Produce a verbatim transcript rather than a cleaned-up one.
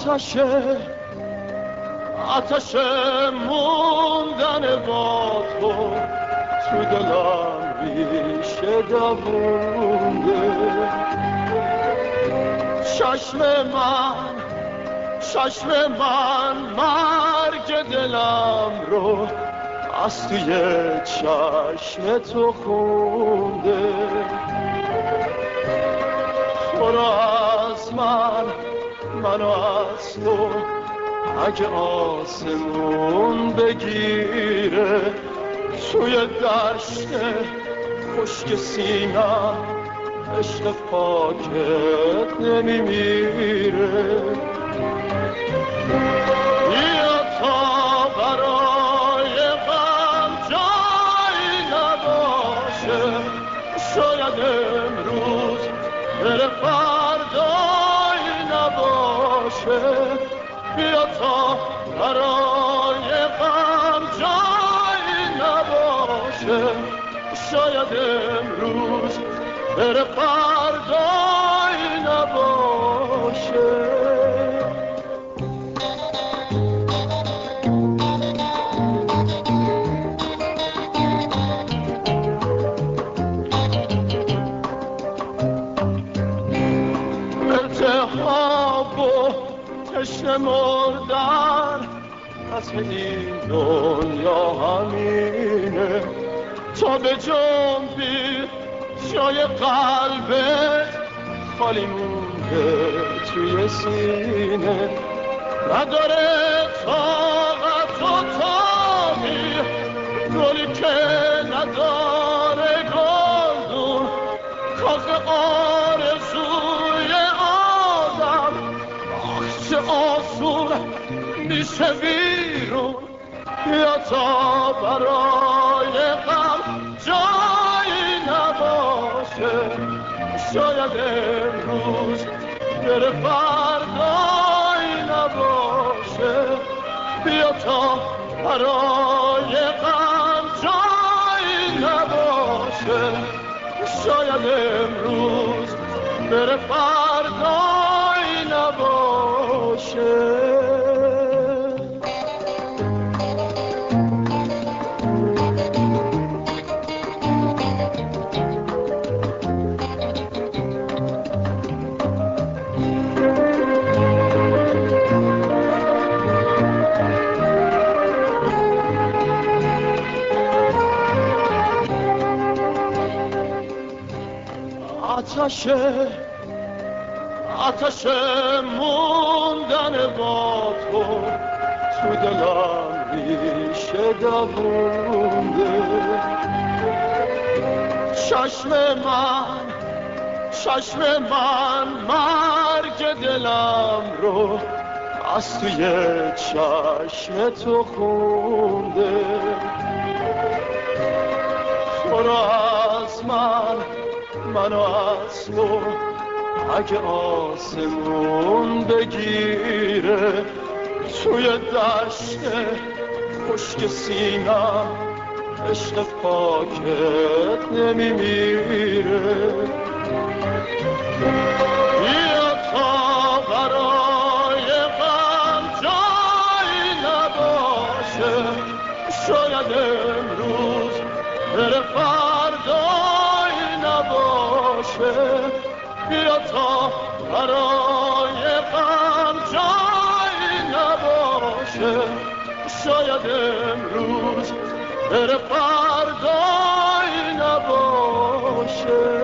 آتش آتش موندن با تو تو دلم ریشه دوونده. چشم من چشم من مرگ دلم رو از توی چشم تو خونده. تو رو از من منو از تو اگه آسمون بگیره توی دشت خشک سینم عشق پاکت نمیمیره. بیا تا برای غم جایی نباشه، شاید امروز بره فردایی نباشه. بیا تا برای غم جایی نباشه، شاید امروز بره فردایی نباشه. التهاب و تشنه مردن از این دنیا همینه. تا به جنبی جای قلبت خالی مونده توی سینه. نداره طاقت و تابی گلی که نداره گلدون. کاخ آرزوی آدم آخ چه آسون میشه بیرون. بیا تا برای غم جایی نباشه، شاید امروز بره فردایی نباشه. بیا تا برای غم جایی نباشه، شاید امروز بره فردایی نباشه. آتش آتش موندن با تو تو دلم ریشه دوونده. چشم من چشم من مرگ دلم رو از توی چشم تو خونده. تو رو از من منو از تو اگه آسمون بگیره توی دشت خشک سینم عشق پاکت نمیمیره. بیا تا برای غم جایی نباشه، شاید امروز بره فردایی نباشه. بیا تا برای غم جایی نباشه، شاید امروز بره فردایی نباشه.